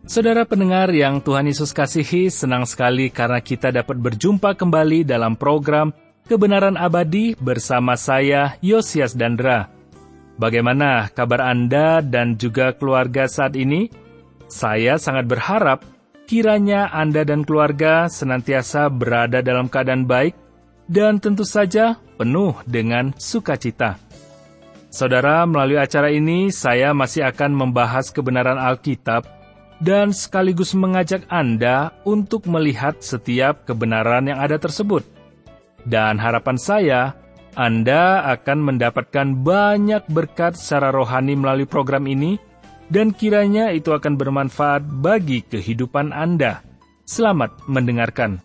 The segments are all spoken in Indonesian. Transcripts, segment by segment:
Saudara pendengar yang Tuhan Yesus kasihi, senang sekali karena kita dapat berjumpa kembali dalam program Kebenaran Abadi bersama saya, Yosias Dandra. Bagaimana kabar Anda dan juga keluarga saat ini? Saya sangat berharap kiranya Anda dan keluarga senantiasa berada dalam keadaan baik dan tentu saja penuh dengan sukacita. Saudara, melalui acara ini saya masih akan membahas kebenaran Alkitab dan sekaligus mengajak Anda untuk melihat setiap kebenaran yang ada tersebut. Dan harapan saya, Anda akan mendapatkan banyak berkat secara rohani melalui program ini, dan kiranya itu akan bermanfaat bagi kehidupan Anda. Selamat mendengarkan.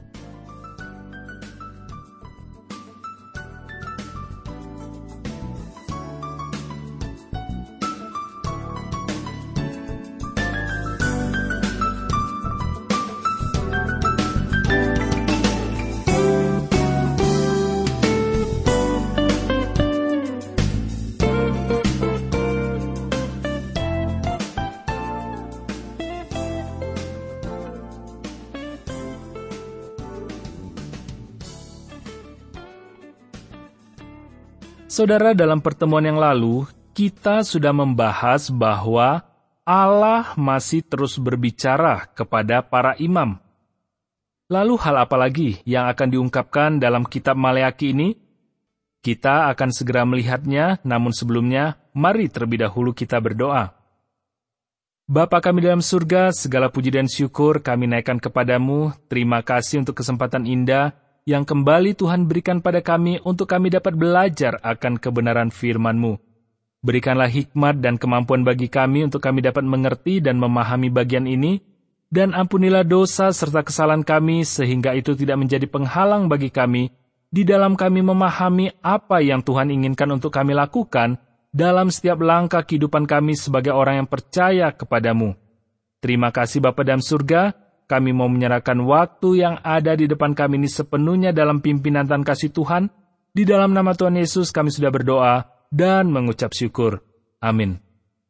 Saudara, dalam pertemuan yang lalu, kita sudah membahas bahwa Allah masih terus berbicara kepada para imam. Lalu hal apa lagi yang akan diungkapkan dalam kitab Maleaki ini? Kita akan segera melihatnya, namun sebelumnya, mari terlebih dahulu kita berdoa. Bapa kami dalam surga, segala puji dan syukur kami naikkan kepadamu. Terima kasih untuk kesempatan indah yang kembali Tuhan berikan pada kami untuk kami dapat belajar akan kebenaran firman-Mu. Berikanlah hikmat dan kemampuan bagi kami untuk kami dapat mengerti dan memahami bagian ini, dan ampunilah dosa serta kesalahan kami sehingga itu tidak menjadi penghalang bagi kami di dalam kami memahami apa yang Tuhan inginkan untuk kami lakukan dalam setiap langkah kehidupan kami sebagai orang yang percaya kepadamu. Terima kasih Bapa dalam surga. Kami mau menyerahkan waktu yang ada di depan kami ini sepenuhnya dalam pimpinan dan kasih Tuhan. Di dalam nama Tuhan Yesus kami sudah berdoa dan mengucap syukur. Amin.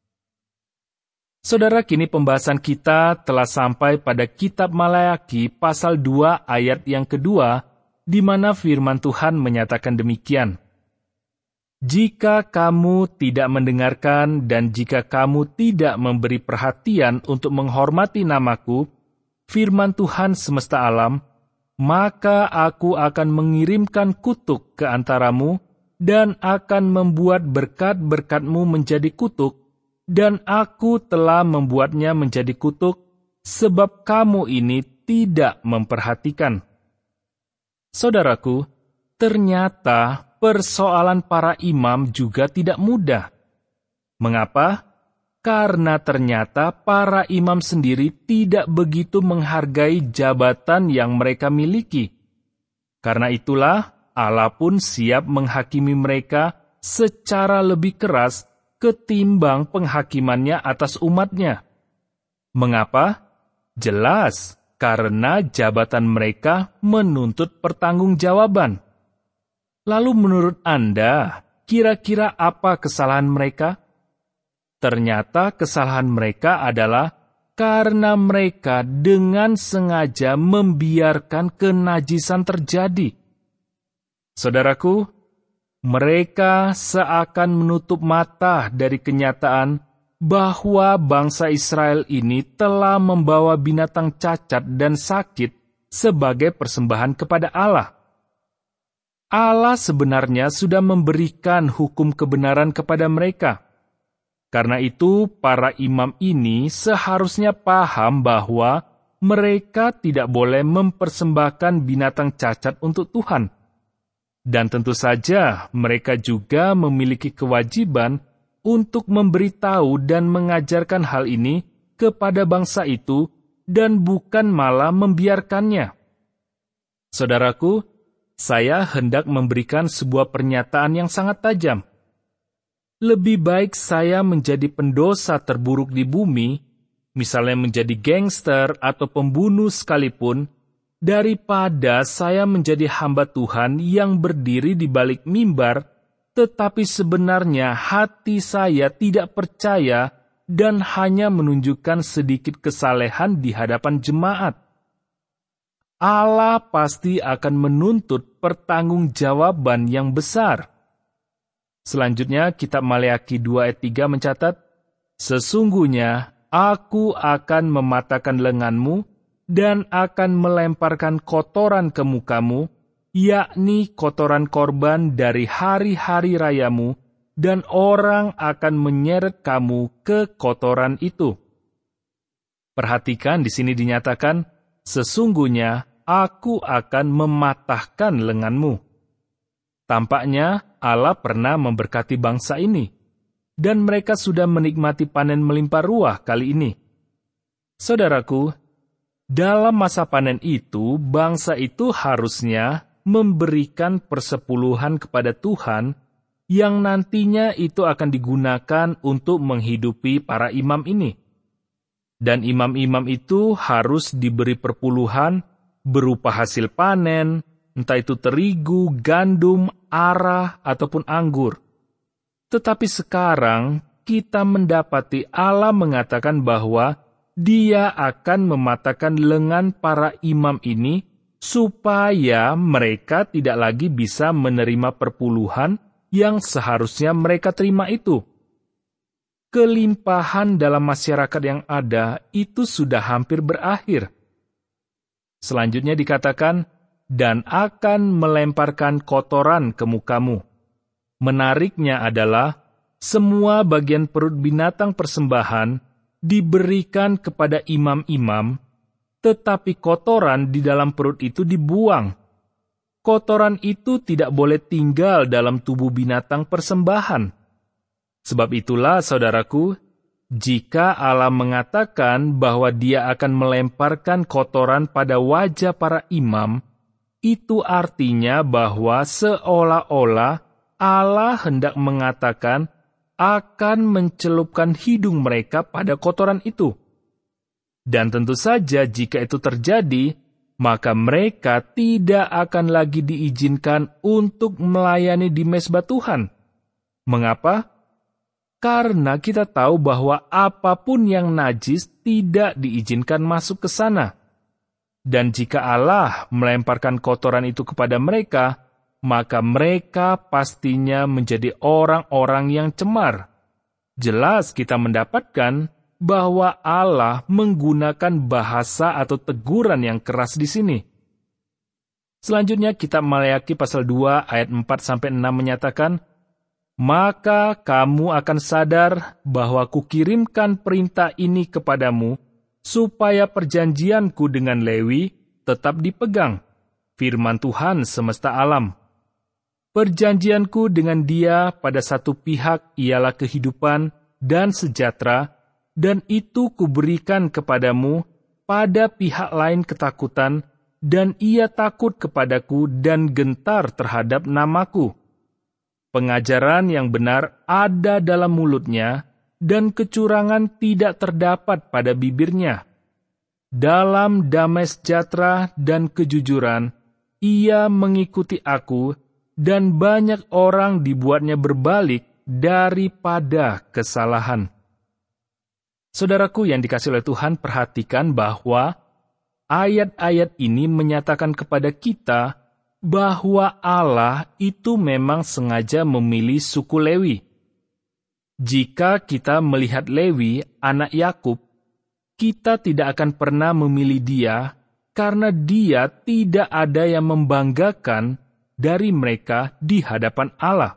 Saudara, kini pembahasan kita telah sampai pada kitab Maleaki pasal 2 ayat yang kedua, di mana firman Tuhan menyatakan demikian. Jika kamu tidak mendengarkan dan jika kamu tidak memberi perhatian untuk menghormati namaku, firman Tuhan semesta alam, maka aku akan mengirimkan kutuk ke antaramu dan akan membuat berkat-berkatmu menjadi kutuk, dan aku telah membuatnya menjadi kutuk, sebab kamu ini tidak memperhatikan. Saudaraku, ternyata persoalan para imam juga tidak mudah. Mengapa? Karena ternyata para imam sendiri tidak begitu menghargai jabatan yang mereka miliki. Karena itulah Allah pun siap menghakimi mereka secara lebih keras ketimbang penghakimannya atas umatnya. Mengapa? Jelas, karena jabatan mereka menuntut pertanggungjawaban. Lalu menurut Anda, kira-kira apa kesalahan mereka? Ternyata kesalahan mereka adalah karena mereka dengan sengaja membiarkan kenajisan terjadi. Saudaraku, mereka seakan menutup mata dari kenyataan bahwa bangsa Israel ini telah membawa binatang cacat dan sakit sebagai persembahan kepada Allah. Allah sebenarnya sudah memberikan hukum kebenaran kepada mereka. Karena itu, para imam ini seharusnya paham bahwa mereka tidak boleh mempersembahkan binatang cacat untuk Tuhan. Dan tentu saja, mereka juga memiliki kewajiban untuk memberitahu dan mengajarkan hal ini kepada bangsa itu dan bukan malah membiarkannya. Saudaraku, saya hendak memberikan sebuah pernyataan yang sangat tajam. Lebih baik saya menjadi pendosa terburuk di bumi, misalnya menjadi gangster atau pembunuh sekalipun, daripada saya menjadi hamba Tuhan yang berdiri di balik mimbar, tetapi sebenarnya hati saya tidak percaya dan hanya menunjukkan sedikit kesalehan di hadapan jemaat. Allah pasti akan menuntut pertanggungjawaban yang besar. Selanjutnya, kitab Maleakhi 2 ayat 3 mencatat, "Sesungguhnya aku akan mematahkan lenganmu dan akan melemparkan kotoran ke mukamu, yakni kotoran korban dari hari-hari rayamu, dan orang akan menyeret kamu ke kotoran itu." Perhatikan di sini dinyatakan, "Sesungguhnya aku akan mematahkan lenganmu." Tampaknya Allah pernah memberkati bangsa ini, dan mereka sudah menikmati panen melimpah ruah kali ini. Saudaraku, dalam masa panen itu, bangsa itu harusnya memberikan persepuluhan kepada Tuhan, yang nantinya itu akan digunakan untuk menghidupi para imam ini. Dan imam-imam itu harus diberi perpuluhan berupa hasil panen, entah itu terigu, gandum, arah, ataupun anggur. Tetapi sekarang kita mendapati Allah mengatakan bahwa Dia akan mematahkan lengan para imam ini supaya mereka tidak lagi bisa menerima perpuluhan yang seharusnya mereka terima itu. Kelimpahan dalam masyarakat yang ada itu sudah hampir berakhir. Selanjutnya dikatakan, "Dan akan melemparkan kotoran ke mukamu." Menariknya adalah, semua bagian perut binatang persembahan diberikan kepada imam-imam, tetapi kotoran di dalam perut itu dibuang. Kotoran itu tidak boleh tinggal dalam tubuh binatang persembahan. Sebab itulah, saudaraku, jika Allah mengatakan bahwa Dia akan melemparkan kotoran pada wajah para imam, itu artinya bahwa seolah-olah Allah hendak mengatakan akan mencelupkan hidung mereka pada kotoran itu. Dan tentu saja jika itu terjadi, maka mereka tidak akan lagi diizinkan untuk melayani di mezbah Tuhan. Mengapa? Karena kita tahu bahwa apapun yang najis tidak diizinkan masuk ke sana. Dan jika Allah melemparkan kotoran itu kepada mereka, maka mereka pastinya menjadi orang-orang yang cemar. Jelas kita mendapatkan bahwa Allah menggunakan bahasa atau teguran yang keras di sini. Selanjutnya kitab Maleakhi pasal 2 ayat 4-6 menyatakan, "Maka kamu akan sadar bahwa kukirimkan perintah ini kepadamu, supaya perjanjianku dengan Lewi tetap dipegang, firman Tuhan semesta alam. Perjanjianku dengan dia pada satu pihak ialah kehidupan dan sejahtera, dan itu kuberikan kepadamu, pada pihak lain ketakutan, dan ia takut kepadaku dan gentar terhadap namaku. Pengajaran yang benar ada dalam mulutnya, dan kecurangan tidak terdapat pada bibirnya. Dalam damai sejahtera dan kejujuran, ia mengikuti aku, dan banyak orang dibuatnya berbalik daripada kesalahan." Saudaraku yang dikasihi oleh Tuhan, perhatikan bahwa ayat-ayat ini menyatakan kepada kita bahwa Allah itu memang sengaja memilih suku Lewi. Jika kita melihat Lewi, anak Yakub, kita tidak akan pernah memilih dia karena dia tidak ada yang membanggakan dari mereka di hadapan Allah.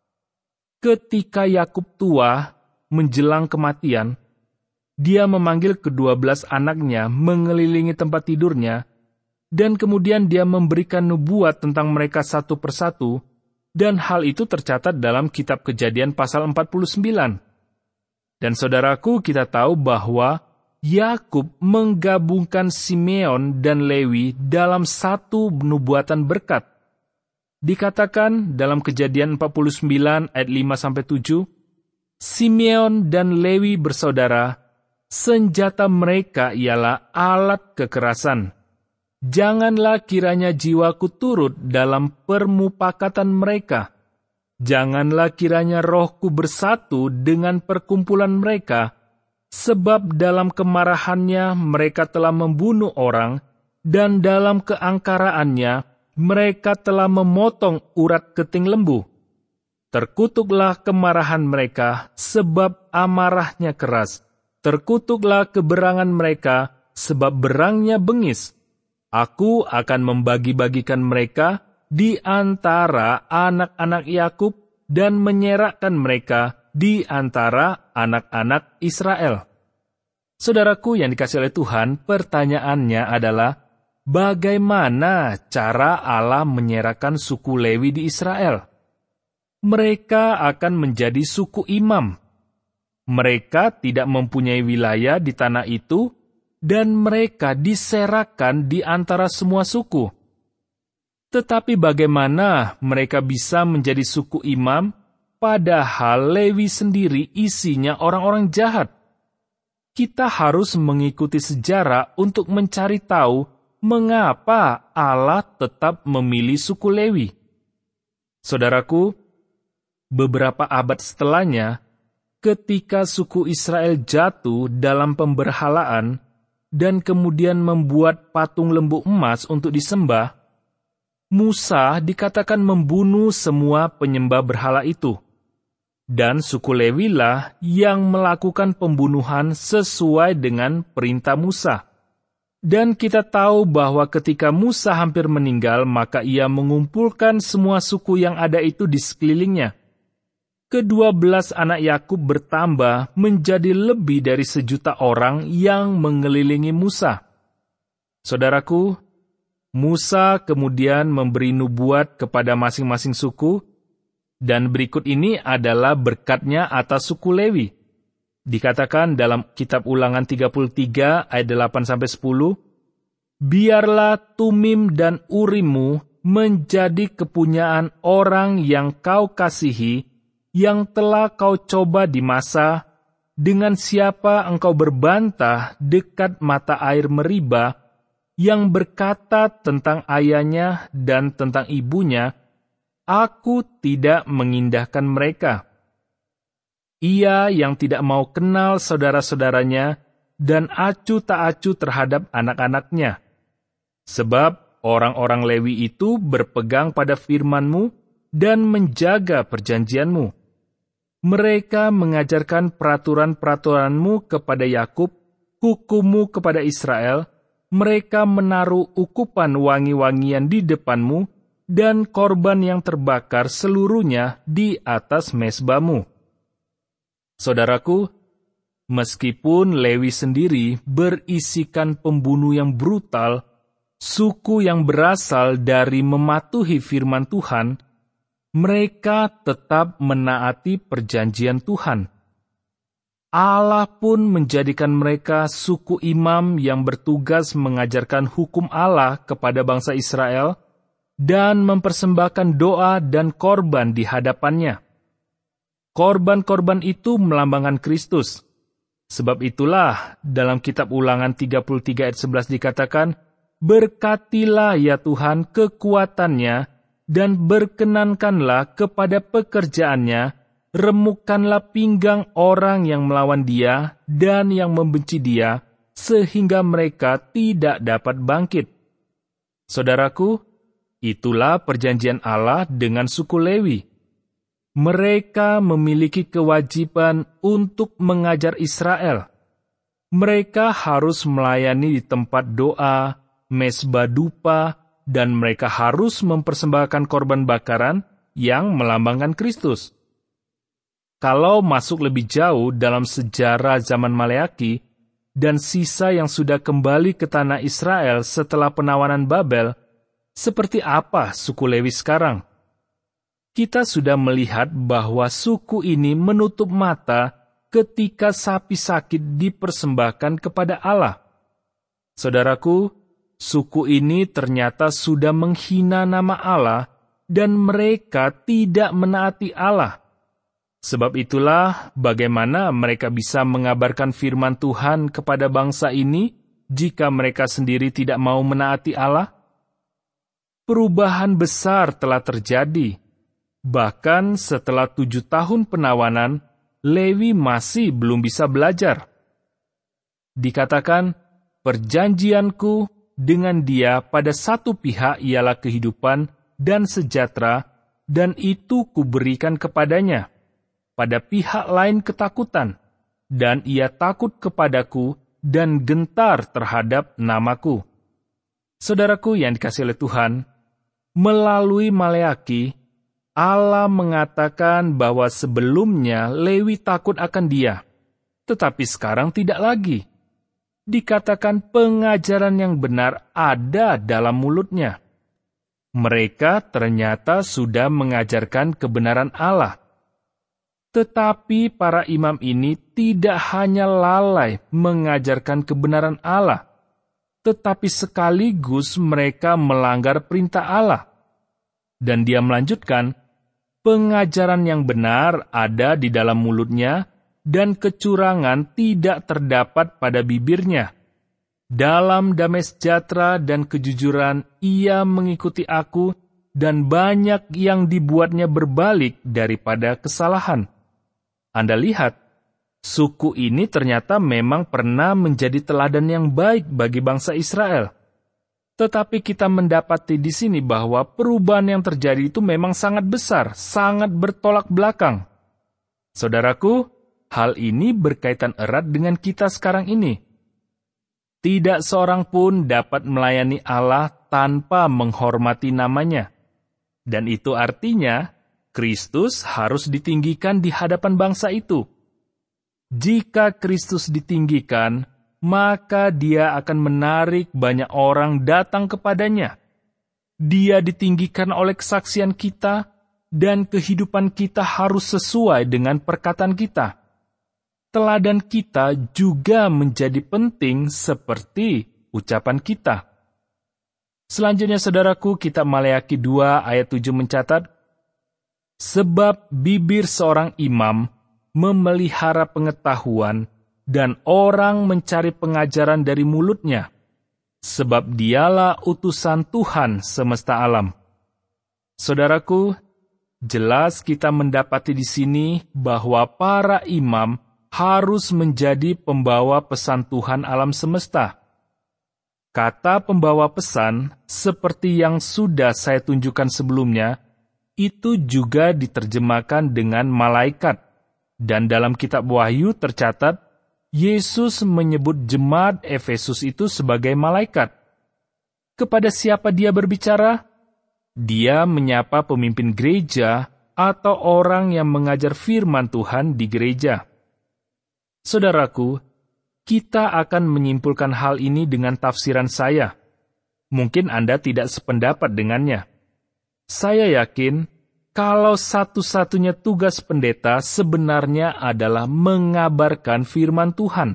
Ketika Yakub tua menjelang kematian, dia memanggil ke-12 anaknya mengelilingi tempat tidurnya, dan kemudian dia memberikan nubuat tentang mereka satu persatu, dan hal itu tercatat dalam kitab Kejadian pasal 49. Dan saudaraku, kita tahu bahwa Yakub menggabungkan Simeon dan Lewi dalam satu nubuatan berkat. Dikatakan dalam Kejadian 49 ayat 5-7, "Simeon dan Lewi bersaudara, senjata mereka ialah alat kekerasan. Janganlah kiranya jiwaku turut dalam permupakatan mereka. Janganlah kiranya rohku bersatu dengan perkumpulan mereka, sebab dalam kemarahannya mereka telah membunuh orang, dan dalam keangkaraannya mereka telah memotong urat keting lembu. Terkutuklah kemarahan mereka, sebab amarahnya keras. Terkutuklah keberangan mereka, sebab berangnya bengis. Aku akan membagi-bagikan mereka di antara anak-anak Yakub dan menyerakkan mereka di antara anak-anak Israel. Saudaraku yang dikasihi oleh Tuhan, pertanyaannya adalah, bagaimana cara Allah menyerahkan suku Lewi di Israel? Mereka akan menjadi suku imam. Mereka tidak mempunyai wilayah di tanah itu, dan mereka diserahkan di antara semua suku. Tetapi bagaimana mereka bisa menjadi suku imam, padahal Lewi sendiri isinya orang-orang jahat? Kita harus mengikuti sejarah untuk mencari tahu mengapa Allah tetap memilih suku Lewi. Saudaraku, beberapa abad setelahnya, ketika suku Israel jatuh dalam pemberhalaan dan kemudian membuat patung lembu emas untuk disembah, Musa dikatakan membunuh semua penyembah berhala itu. Dan suku Lewi lah yang melakukan pembunuhan sesuai dengan perintah Musa. Dan kita tahu bahwa ketika Musa hampir meninggal, maka ia mengumpulkan semua suku yang ada itu di sekelilingnya. Ke-12 anak Yakub bertambah menjadi lebih dari 1.000.000 orang yang mengelilingi Musa. Saudaraku, Musa kemudian memberi nubuat kepada masing-masing suku, dan berikut ini adalah berkatnya atas suku Lewi. Dikatakan dalam kitab Ulangan 33 ayat 8-10, biarlah Tumim dan Urimmu menjadi kepunyaan orang yang kau kasihi, yang telah kau coba di masa, dengan siapa engkau berbantah dekat mata air Meriba, yang berkata tentang ayahnya dan tentang ibunya, aku tidak mengindahkan mereka. Ia yang tidak mau kenal saudara-saudaranya dan acuh tak acuh terhadap anak-anaknya. Sebab orang-orang Lewi itu berpegang pada firman-Mu dan menjaga perjanjian-Mu. Mereka mengajarkan peraturan-peraturan-Mu kepada Yakub, hukum-Mu kepada Israel. Mereka menaruh ukupan wangi-wangian di depan-Mu, dan korban yang terbakar seluruhnya di atas mezbah-Mu. Saudaraku, meskipun Lewi sendiri berisikan pembunuh yang brutal, suku yang berasal dari mematuhi firman Tuhan, mereka tetap menaati perjanjian Tuhan. Allah pun menjadikan mereka suku imam yang bertugas mengajarkan hukum Allah kepada bangsa Israel dan mempersembahkan doa dan korban di hadapannya. Korban-korban itu melambangkan Kristus. Sebab itulah dalam kitab Ulangan 33 ayat 11 dikatakan, berkatilah ya Tuhan kekuatannya, dan berkenankanlah kepada pekerjaannya, remukkanlah pinggang orang yang melawan dia dan yang membenci dia, sehingga mereka tidak dapat bangkit. Saudaraku, itulah perjanjian Allah dengan suku Lewi. Mereka memiliki kewajiban untuk mengajar Israel. Mereka harus melayani di tempat doa, mezbah dupa, dan mereka harus mempersembahkan korban bakaran yang melambangkan Kristus. Kalau masuk lebih jauh dalam sejarah zaman Maleaki dan sisa yang sudah kembali ke tanah Israel setelah penawanan Babel, seperti apa suku Lewi sekarang? Kita sudah melihat bahwa suku ini menutup mata ketika sapi sakit dipersembahkan kepada Allah. Saudaraku, suku ini ternyata sudah menghina nama Allah dan mereka tidak menaati Allah. Sebab itulah bagaimana mereka bisa mengabarkan firman Tuhan kepada bangsa ini jika mereka sendiri tidak mau menaati Allah? Perubahan besar telah terjadi. Bahkan setelah 7 tahun penawanan, Lewi masih belum bisa belajar. Dikatakan, perjanjianku dengan dia pada satu pihak ialah kehidupan dan sejahtera, dan itu kuberikan kepadanya. Pada pihak lain ketakutan, dan ia takut kepadaku dan gentar terhadap namaku. Saudaraku yang dikasihi oleh Tuhan, melalui Maleaki, Allah mengatakan bahwa sebelumnya Lewi takut akan dia, tetapi sekarang tidak lagi. Dikatakan pengajaran yang benar ada dalam mulutnya. Mereka ternyata sudah mengajarkan kebenaran Allah. Tetapi para imam ini tidak hanya lalai mengajarkan kebenaran Allah, tetapi sekaligus mereka melanggar perintah Allah. Dan dia melanjutkan, pengajaran yang benar ada di dalam mulutnya, dan kecurangan tidak terdapat pada bibirnya. Dalam damai sejahtera dan kejujuran ia mengikuti aku, dan banyak yang dibuatnya berbalik daripada kesalahan. Anda lihat, suku ini ternyata memang pernah menjadi teladan yang baik bagi bangsa Israel. Tetapi kita mendapati di sini bahwa perubahan yang terjadi itu memang sangat besar, sangat bertolak belakang. Saudaraku, hal ini berkaitan erat dengan kita sekarang ini. Tidak seorang pun dapat melayani Allah tanpa menghormati namanya. Dan itu artinya, Kristus harus ditinggikan di hadapan bangsa itu. Jika Kristus ditinggikan, maka dia akan menarik banyak orang datang kepadanya. Dia ditinggikan oleh kesaksian kita, dan kehidupan kita harus sesuai dengan perkataan kita. Teladan kita juga menjadi penting seperti ucapan kita. Selanjutnya, saudaraku, kitab Maleaki 2 ayat 7 mencatat, sebab bibir seorang imam memelihara pengetahuan, dan orang mencari pengajaran dari mulutnya, sebab dialah utusan Tuhan semesta alam. Saudaraku, jelas kita mendapati di sini bahwa para imam harus menjadi pembawa pesan Tuhan alam semesta. Kata pembawa pesan, seperti yang sudah saya tunjukkan sebelumnya, itu juga diterjemahkan dengan malaikat. Dan dalam kitab Wahyu tercatat, Yesus menyebut jemaat Efesus itu sebagai malaikat. Kepada siapa dia berbicara? Dia menyapa pemimpin gereja atau orang yang mengajar firman Tuhan di gereja. Saudaraku, kita akan menyimpulkan hal ini dengan tafsiran saya. Mungkin Anda tidak sependapat dengannya. Saya yakin, kalau satu-satunya tugas pendeta sebenarnya adalah mengabarkan firman Tuhan.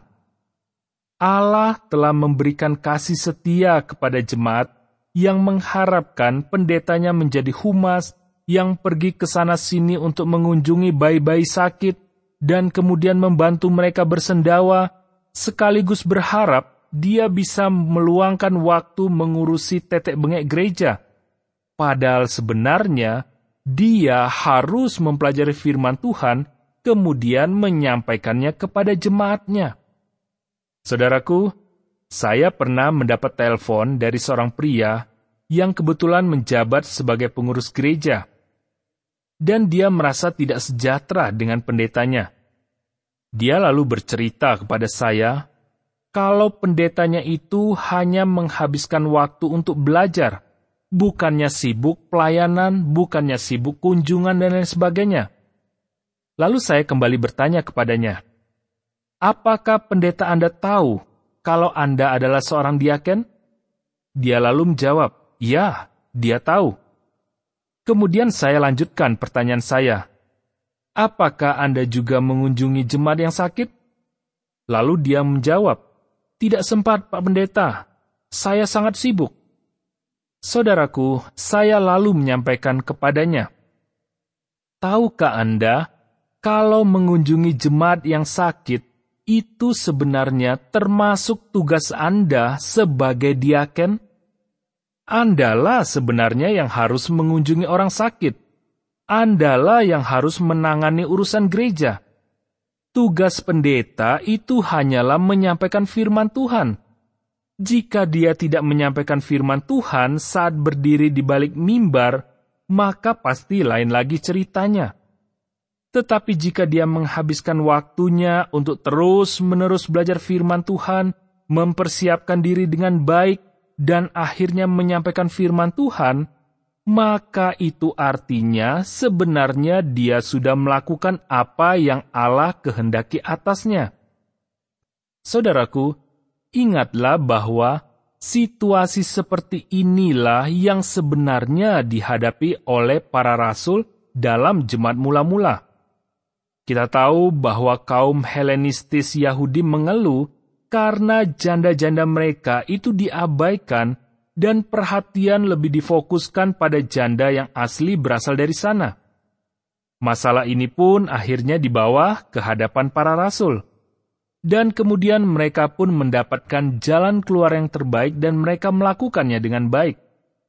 Allah telah memberikan kasih setia kepada jemaat yang mengharapkan pendetanya menjadi humas yang pergi ke sana-sini untuk mengunjungi bayi-bayi sakit dan kemudian membantu mereka bersendawa, sekaligus berharap dia bisa meluangkan waktu mengurusi tetek bengek gereja. Padahal sebenarnya, dia harus mempelajari firman Tuhan, kemudian menyampaikannya kepada jemaatnya. Saudaraku, saya pernah mendapat telepon dari seorang pria yang kebetulan menjabat sebagai pengurus gereja. Dan dia merasa tidak sejahtera dengan pendetanya. Dia lalu bercerita kepada saya, kalau pendetanya itu hanya menghabiskan waktu untuk belajar, bukannya sibuk pelayanan, bukannya sibuk kunjungan, dan lain sebagainya. Lalu saya kembali bertanya kepadanya, apakah pendeta Anda tahu kalau Anda adalah seorang diaken? Dia lalu menjawab, ya, dia tahu. Kemudian saya lanjutkan pertanyaan saya, apakah Anda juga mengunjungi jemaat yang sakit? Lalu dia menjawab, tidak sempat Pak Pendeta, saya sangat sibuk. Saudaraku, saya lalu menyampaikan kepadanya, tahukah Anda, kalau mengunjungi jemaat yang sakit, itu sebenarnya termasuk tugas Anda sebagai diaken? Andalah sebenarnya yang harus mengunjungi orang sakit. Andalah yang harus menangani urusan gereja. tugas pendeta itu hanyalah menyampaikan firman Tuhan. Jika dia tidak menyampaikan firman Tuhan saat berdiri di balik mimbar, maka pasti lain lagi ceritanya. Tetapi jika dia menghabiskan waktunya untuk terus-menerus belajar firman Tuhan, mempersiapkan diri dengan baik, dan akhirnya menyampaikan firman Tuhan, maka itu artinya sebenarnya dia sudah melakukan apa yang Allah kehendaki atasnya. Saudaraku, ingatlah bahwa situasi seperti inilah yang sebenarnya dihadapi oleh para rasul dalam jemaat mula-mula. Kita tahu bahwa kaum Helenistis Yahudi mengeluh karena janda-janda mereka itu diabaikan dan perhatian lebih difokuskan pada janda yang asli berasal dari sana. Masalah ini pun akhirnya dibawa ke hadapan para rasul. Dan kemudian mereka pun mendapatkan jalan keluar yang terbaik dan mereka melakukannya dengan baik.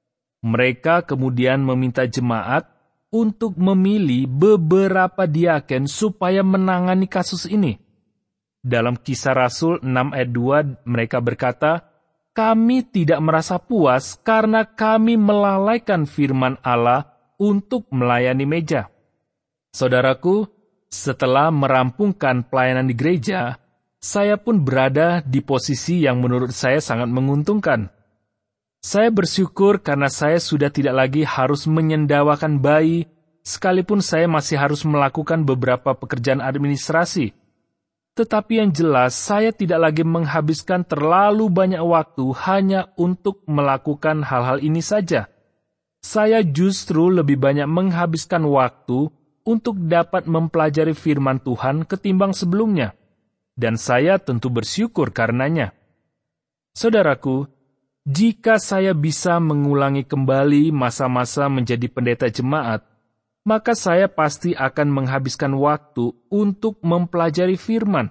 Mereka kemudian meminta jemaat untuk memilih beberapa diaken supaya menangani kasus ini. Dalam Kisah Rasul 6 ayat 2 mereka berkata, "Kami tidak merasa puas karena kami melalaikan firman Allah untuk melayani meja." Saudaraku, setelah merampungkan pelayanan di gereja, saya pun berada di posisi yang menurut saya sangat menguntungkan. Saya bersyukur karena saya sudah tidak lagi harus menyendawakan bayi, sekalipun saya masih harus melakukan beberapa pekerjaan administrasi. Tetapi yang jelas, saya tidak lagi menghabiskan terlalu banyak waktu hanya untuk melakukan hal-hal ini saja. Saya justru lebih banyak menghabiskan waktu untuk dapat mempelajari firman Tuhan ketimbang sebelumnya. Dan saya tentu bersyukur karenanya. Saudaraku, jika saya bisa mengulangi kembali masa-masa menjadi pendeta jemaat, maka saya pasti akan menghabiskan waktu untuk mempelajari firman.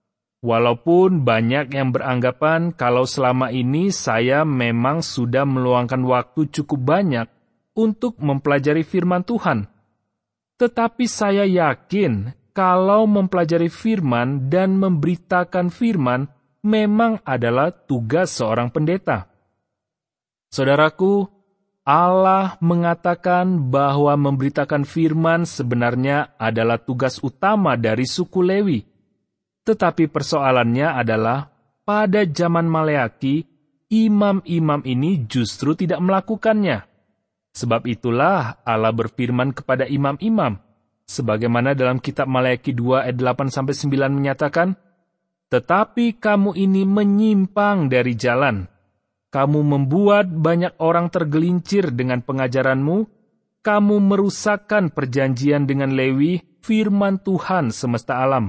Walaupun banyak yang beranggapan kalau selama ini saya memang sudah meluangkan waktu cukup banyak untuk mempelajari firman Tuhan. Tetapi saya yakin kalau mempelajari firman dan memberitakan firman memang adalah tugas seorang pendeta. Saudaraku, Allah mengatakan bahwa memberitakan firman sebenarnya adalah tugas utama dari suku Lewi. Tetapi persoalannya adalah, pada zaman Maleaki, imam-imam ini justru tidak melakukannya. Sebab itulah Allah berfirman kepada imam-imam, sebagaimana dalam kitab Maleaki 2 ayat 8-9 menyatakan, "Tetapi kamu ini menyimpang dari jalan. Kamu membuat banyak orang tergelincir dengan pengajaranmu. Kamu merusakkan perjanjian dengan Lewi, firman Tuhan semesta alam.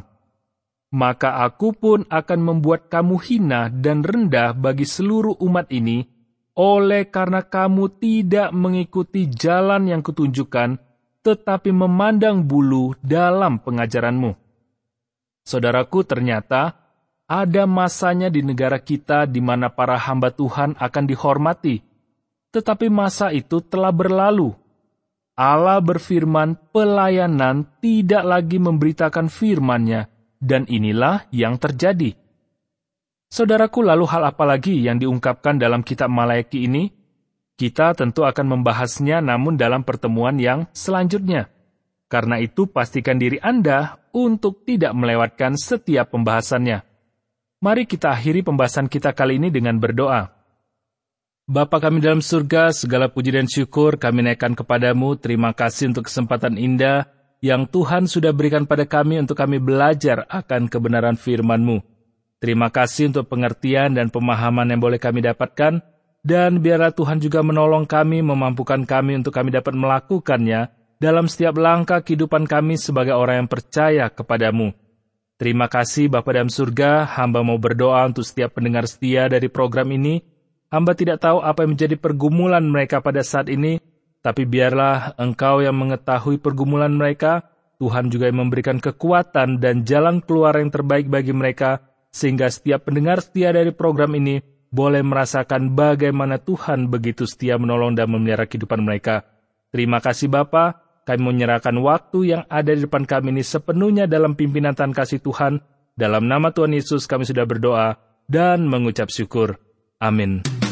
Maka aku pun akan membuat kamu hina dan rendah bagi seluruh umat ini, oleh karena kamu tidak mengikuti jalan yang kutunjukkan, tetapi memandang bulu dalam pengajaranmu." Saudaraku, ternyata ada masanya di negara kita di mana para hamba Tuhan akan dihormati. Tetapi masa itu telah berlalu. Allah berfirman, pelayanan tidak lagi memberitakan firman-Nya, dan inilah yang terjadi. Saudaraku, lalu hal apa lagi yang diungkapkan dalam kitab Maleaki ini? Kita tentu akan membahasnya namun dalam pertemuan yang selanjutnya. Karena itu pastikan diri Anda untuk tidak melewatkan setiap pembahasannya. Mari kita akhiri pembahasan kita kali ini dengan berdoa. Bapa kami dalam surga, segala puji dan syukur kami naikkan kepadamu. Terima kasih untuk kesempatan indah yang Tuhan sudah berikan pada kami untuk kami belajar akan kebenaran firman-Mu. Terima kasih untuk pengertian dan pemahaman yang boleh kami dapatkan. Dan biarlah Tuhan juga menolong kami, memampukan kami untuk kami dapat melakukannya dalam setiap langkah kehidupan kami sebagai orang yang percaya kepadamu. Terima kasih Bapa dalam surga, hamba mau berdoa untuk setiap pendengar setia dari program ini. Hamba tidak tahu apa yang menjadi pergumulan mereka pada saat ini, tapi biarlah Engkau yang mengetahui pergumulan mereka, Tuhan juga yang memberikan kekuatan dan jalan keluar yang terbaik bagi mereka, sehingga setiap pendengar setia dari program ini boleh merasakan bagaimana Tuhan begitu setia menolong dan memelihara kehidupan mereka. Terima kasih Bapa, kami menyerahkan waktu yang ada di depan kami ini sepenuhnya dalam pimpinan Tuhan kasih Tuhan. Dalam nama Tuhan Yesus kami sudah berdoa dan mengucap syukur. Amin.